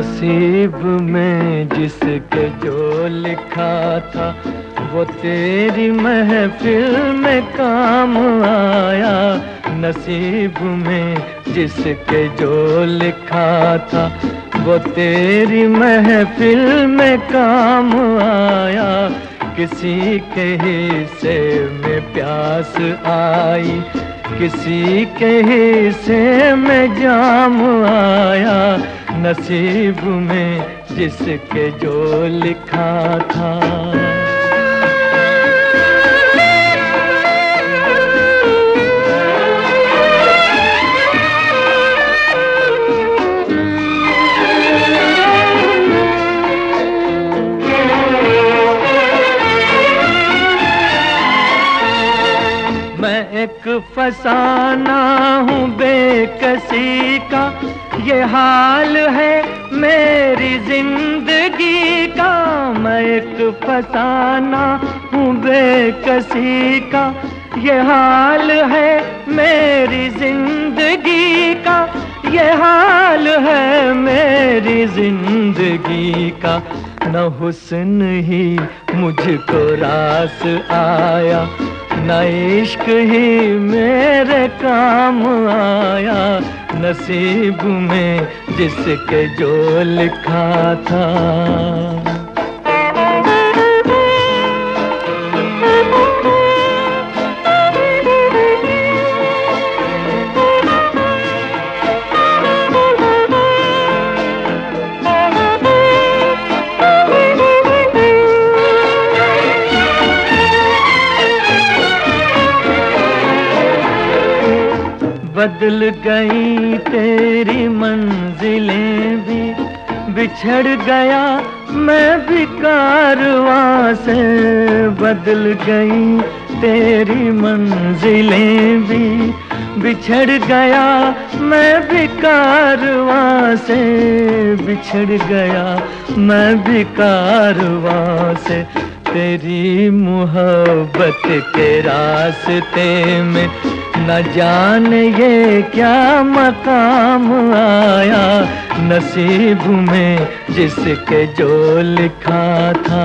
नसीब में जिसके जो लिखा था वो तेरी महफिल में काम आया। नसीब में जिसके जो लिखा था वो तेरी महफिल में काम आया। किसी के हिस्से में प्यास आई, किसी के हिस्से में जाम आया। नसीब में जिसके जो लिखा था। मैं एक फसाना हूँ बेकसी का, ये हाल है मेरी जिंदगी का। मैं एक फसाना हूँ बेकसी का, ये हाल है मेरी जिंदगी का। ये हाल है मेरी जिंदगी का। न हुस्न ही मुझको रास आया, न इश्क ही मेरे काम आया। नसीब में जिसके जो लिखा था। बदल गई तेरी मंजिलें भी, बिछड़ गया मैं भी कारवां से। बदल गई तेरी मंजिलें भी, बिछड़ गया मैं भी कारवां से। बिछड़ गया मैं भी कारवां से। तेरी मोहब्बत के रास्ते में न जाने ये क्या मकाम आया। नसीब में जिसके जो लिखा था।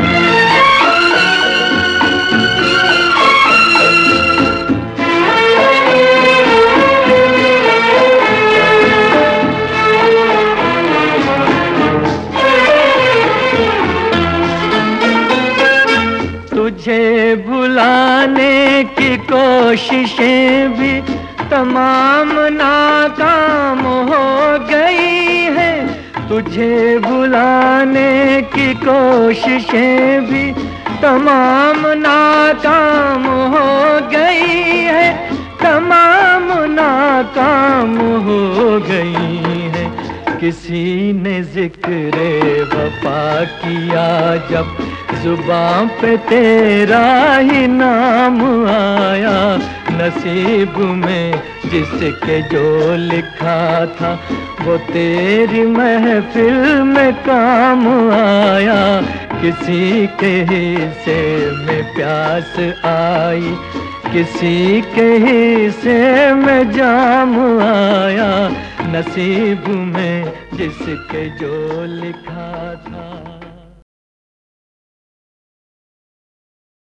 तुझे भुलाने की कोशिशें भी तमाम नाकाम हो गई हैं। तुझे भुलाने की कोशिशें भी तमाम नाकाम हो गई है। तमाम नाकाम हो गई है। किसी ने जिक्र वफा किया जब, जुबां पे तेरा ही नाम आया। नसीब में जिसके जो लिखा था वो तेरी महफिल में काम आया। किसी के हिस्से में प्यास आई, किसी के हिस्से में जाम आया। नसीब में जिसके जो लिखा था।